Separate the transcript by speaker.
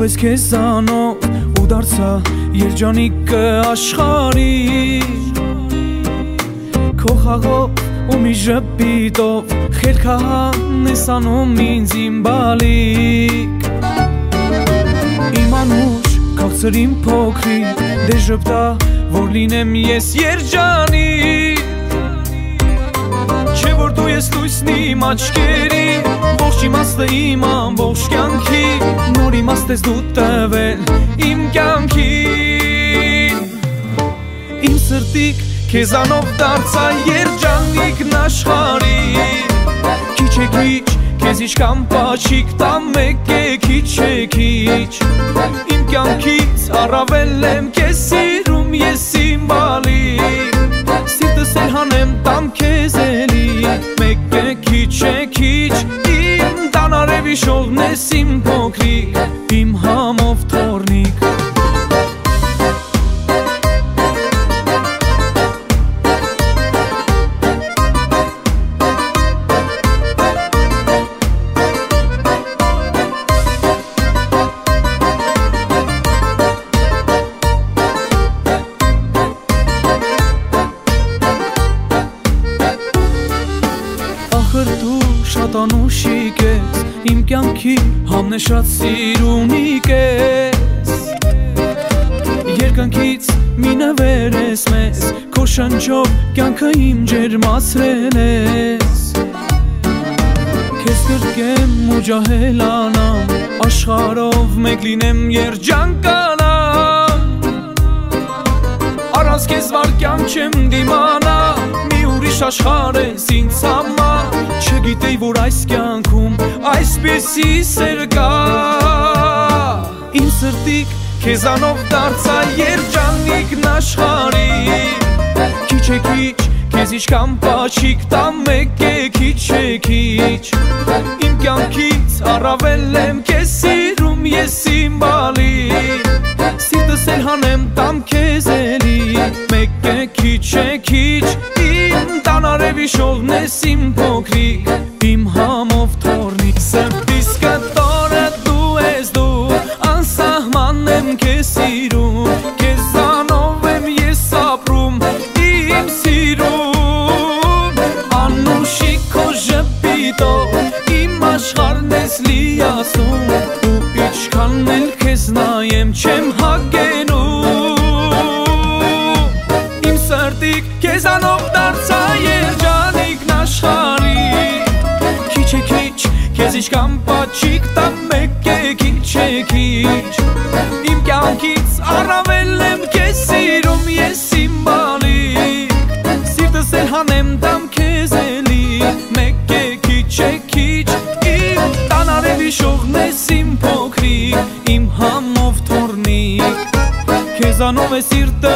Speaker 1: Զրկվեց քեզանով ու դարձա երջանիկը աշխարհի Քո խաղով ու մի ժպիտով խելքահան ես անում ինձ իմ բալիկ Իմ անուշ քաղցր իմ փոքրիկ դե ժպտա որ լինեմ ես երջանիկ Չէ որ դու ես լույսն իմ աչքերի Ողջ իմաստը իմ ամբողջ կյանքի Նոր իմաստ ես դու տվել իմ կյանքին Իմ սրտիկ քեզանով դարձա երջանիկն աշխարհի Քիչ է քիչ քեզ ինչքան պաչիկ տա մեկ է քիչ է քիչ Իմ կյանքից առավել եմ քեզ սիրում ես իմ բալիկ Սիրտս էլ հանեմ տամ քեզ էլի Մեկ է քիչ է քիչ Իմ տան արևի շողն ես իմ փոքրիկ Իմ համով թորնիկ Դու շատ անուշիկ ես Իմ կյանքի համնեշած սիրունիկ ես Երկնքից մի նվեր ես մեզ Քո շնչով կյանքը իմ ջերմացրել ես Քեզ կրկեմ ու ջահելանամ Աշխարհով մեկ լինեմ երջանկանամ Առանց քեզ վարքյան չեմ դիմանա Մի ուրիշ աշխարհ ես ինձ համար Չգիտեի որ այս կյանքում այսպիսի սեր կա Իմ սրտիկ քեզանով դարձա երջանիկն աշխարհի Քիչ է քիչ քեզ ինչքան պաչիկ տա մեկ է քիչ է քիչ Իմ կյանքից առավել եմ քեզ սիրում ես իմ բալիկ Սիրտս էլ հանեմ տամ քեզ էլի Մեկ է քիչ է քիչ Իմ տան արևի շողն ես իմ փոքրիկ Իմ համով թորնիկ Սրտիս կտորը դու ես դու Անսահման եմ քեզ սիրում Քեզանով եմ ես ապրում Իմ սիրում Անուշիկ քո ժպիտով Իմ աշխարհն ես լիացնում Ու ինչքան էլ քեզ նայեմ չեմ հագենում Իմ սրտիկ քեզանով դարձա երջանիկն աշխարհի Քիչ է քիչ քեզ ինչքան պաչիկ տա մեկ է քիչ է քիչ Իմ կյանքից առավել եմ քեզ սիրում ես իմ բալիկ Սիրտս էլ հանեմ տամ քեզ էլի Մեկ է քիչ է քիչ Իմ տան արևի շողն ես իմ փոքրիկ Իմ համով թորնիկ Քեզանով է սիրտը